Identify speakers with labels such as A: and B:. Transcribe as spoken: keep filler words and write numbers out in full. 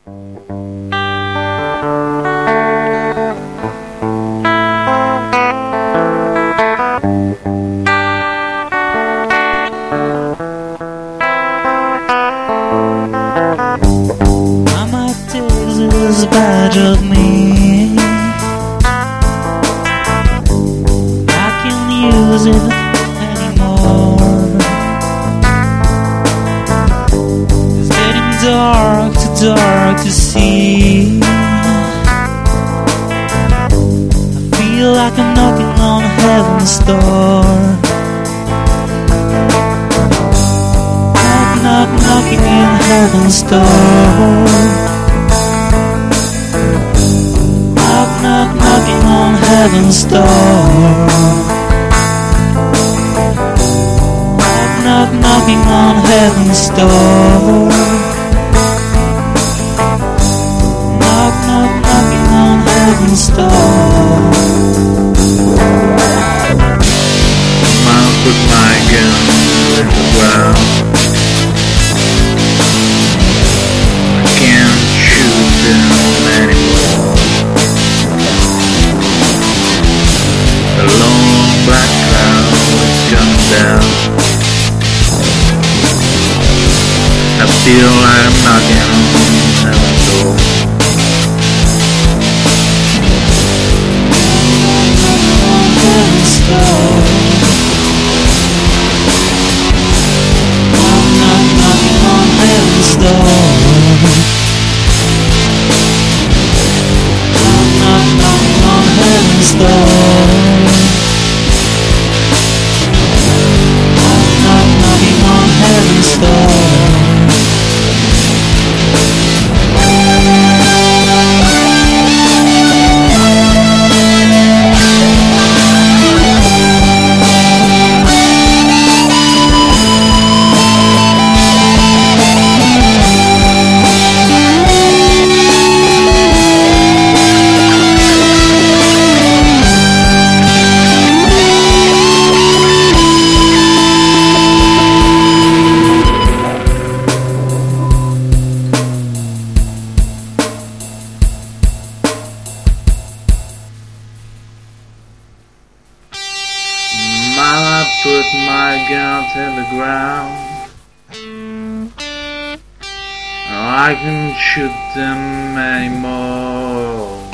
A: Mama takes it as a badge of me. I can't use it anymore. It's getting dark, too dark to see. I feel like I'm knocking on heaven's door. Knock, knock, knocking in heaven's door. Knock, knock, knocking on heaven's door. Knock, knock, knocking on heaven's door. Knock, knock, knocking on heaven's door.
B: I'll put my gun in the ground. I can't shoot them anymore. A long black cloud is coming down. I feel like I'm knocking on heaven's door.
A: Heaven's door. Knock, knock, knocking on heaven's door. Knock, knock, knocking on heaven's door. Knock, knock, knocking on heaven's door.
B: Mama put my gun to the ground. I can't shoot them anymore.